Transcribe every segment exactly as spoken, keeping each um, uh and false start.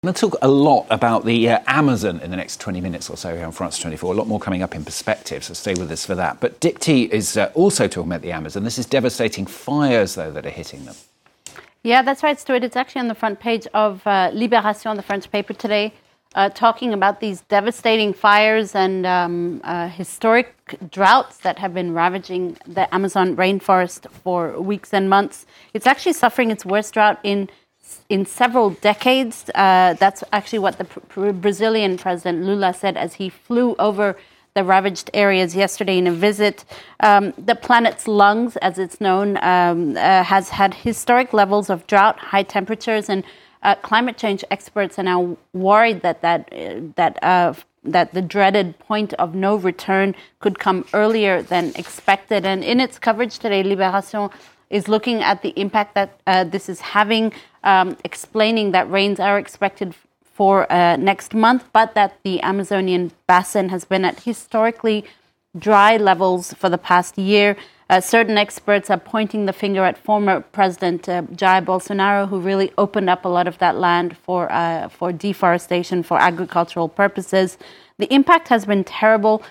We're going to talk a lot about the uh, Amazon in the next twenty minutes or so here on France twenty-four. A lot more coming up in perspective, so stay with us for that. But Dipti is uh, also talking about the Amazon. This is devastating fires, though, that are hitting them. Yeah, that's right, Stuart. It's actually on the front page of uh, Libération, the French paper today, uh, talking about these devastating fires and um, uh, historic droughts that have been ravaging the Amazon rainforest for weeks and months. It's actually suffering its worst drought in in several decades. Uh, that's actually what the pr- Brazilian President Lula said as he flew over the ravaged areas yesterday in a visit. Um, the planet's lungs, as it's known, um, uh, has had historic levels of drought, high temperatures, and uh, climate change experts are now worried that that uh, that uh, that the dreaded point of no return could come earlier than expected. And in its coverage today, Libération is looking at the impact that uh, this is having, um, explaining that rains are expected for uh, next month, but that the Amazonian basin has been at historically dry levels for the past year. Uh, certain experts are pointing the finger at former President uh, Jair Bolsonaro, who really opened up a lot of that land for uh, for deforestation, for agricultural purposes. The impact has been terrible.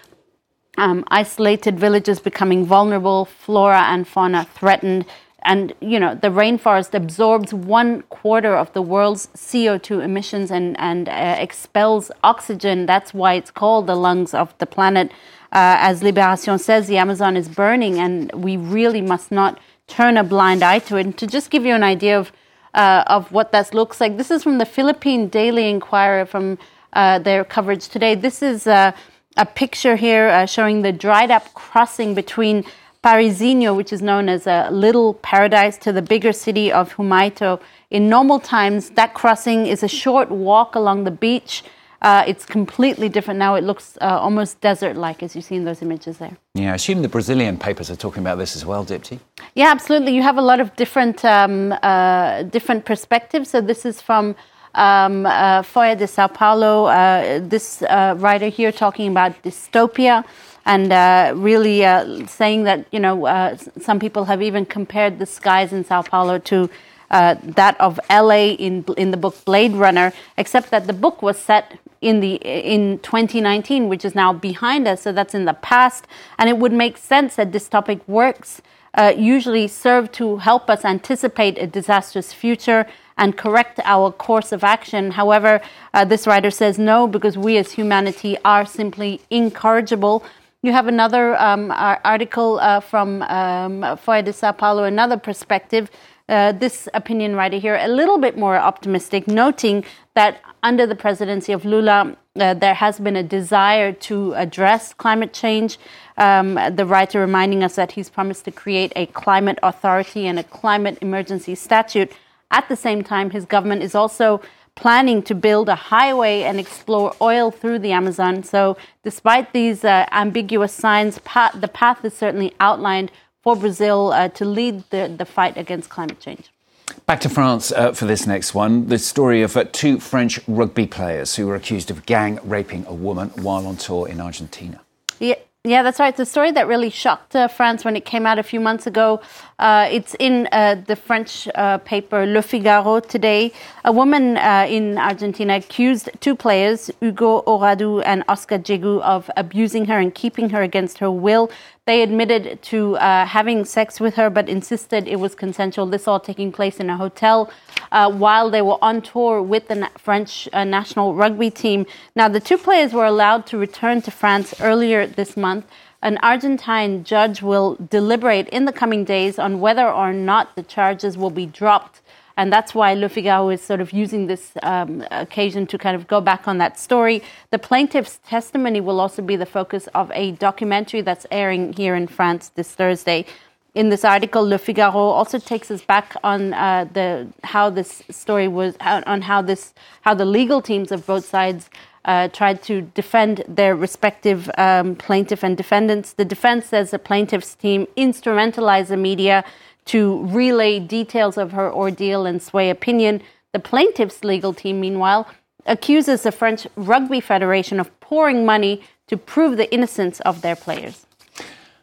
Um, isolated villages becoming vulnerable, flora and fauna threatened. And, you know, the rainforest absorbs one quarter of the world's C O two emissions and, and uh, expels oxygen. That's why it's called the lungs of the planet. Uh, as Libération says, the Amazon is burning, and we really must not turn a blind eye to it. And to just give you an idea of uh, of what that looks like, this is from the Philippine Daily Inquirer from uh, their coverage today. This is uh, a picture here uh, showing the dried-up crossing between Parisinho, which is known as a little paradise, to the bigger city of Humaito. In normal times, that crossing is a short walk along the beach. Uh, it's completely different now. It looks uh, almost desert-like, as you see in those images there. Yeah, I assume the Brazilian papers are talking about this as well, Dipti? Yeah, absolutely. You have a lot of different um, uh, different perspectives. So this is from um, uh, Folha de Sao Paulo. Uh, this uh, writer here talking about dystopia, and uh, really uh, saying that, you know, uh, some people have even compared the skies in Sao Paulo to uh, that of L A in in the book Blade Runner, except that the book was set in the in twenty nineteen, which is now behind us, so that's in the past. And it would make sense that dystopic works uh, usually serve to help us anticipate a disastrous future and correct our course of action. However, uh, this writer says no, because we as humanity are simply incorrigible. You have another um, article uh, from um, Folha de Sao Paulo, another perspective. Uh, this opinion writer here, a little bit more optimistic, noting that under the presidency of Lula, uh, there has been a desire to address climate change. Um, the writer reminding us that he's promised to create a climate authority and a climate emergency statute. At the same time, his government is also planning to build a highway and explore oil through the Amazon. So despite these uh, ambiguous signs, pa- the path is certainly outlined for Brazil uh, to lead the, the fight against climate change. Back to France uh, for this next one. The story of uh, two French rugby players who were accused of gang raping a woman while on tour in Argentina. Yeah. Yeah, that's right. It's a story that really shocked uh, France when it came out a few months ago. Uh, it's in uh, the French uh, paper Le Figaro today. A woman uh, in Argentina accused two players, Hugo Oradu and Oscar Jegu, of abusing her and keeping her against her will. They admitted to uh, having sex with her, but insisted it was consensual. This all taking place in a hotel uh, while they were on tour with the na- French uh, national rugby team. Now, the two players were allowed to return to France earlier this month. An Argentine judge will deliberate in the coming days on whether or not the charges will be dropped. And that's why Le Figaro is sort of using this um, occasion to kind of go back on that story. The plaintiff's testimony will also be the focus of a documentary that's airing here in France this Thursday. In this article, Le Figaro also takes us back on uh, the how this story was, on how this how the legal teams of both sides uh, tried to defend their respective um, plaintiff and defendants. The defense says the plaintiff's team instrumentalized the media to relay details of her ordeal and sway opinion. The plaintiff's legal team, meanwhile, accuses the French Rugby Federation of pouring money to prove the innocence of their players.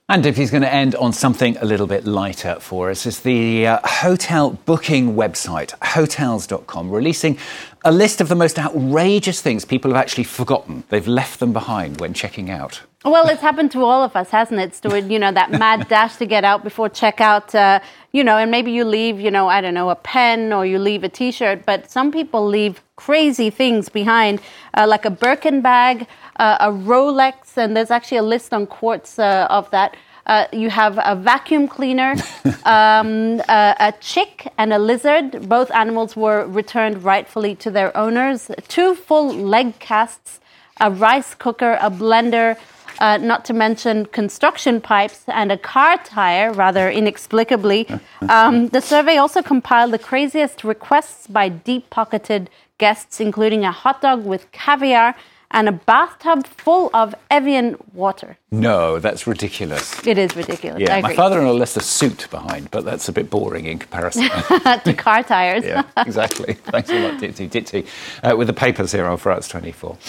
And Dipty's going to end on something a little bit lighter for us. It's the uh, hotel booking website, hotels dot com, releasing a list of the most outrageous things people have actually forgotten. They've left them behind when checking out. Well, it's happened to all of us, hasn't it, Stuart? You know, that mad dash to get out before checkout, uh, you know, and maybe you leave, you know, I don't know, a pen or you leave a T-shirt, but some people leave crazy things behind, uh, like a Birkin bag, uh, a Rolex, and there's actually a list on Quartz uh, of that. Uh, you have a vacuum cleaner, um, a, a chick and a lizard. Both animals were returned rightfully to their owners. Two full leg casts, a rice cooker, a blender, uh, not to mention construction pipes and a car tire, rather inexplicably. Um, the survey also compiled the craziest requests by deep-pocketed guests, including a hot dog with caviar and a bathtub full of Evian water. No, that's ridiculous. It is ridiculous. Yeah, I my agree. father-in-law left a suit behind, but that's a bit boring in comparison. To car tires. Yeah, exactly. Thanks a lot, Dipty. Dipty, uh, with the papers here on France twenty-four.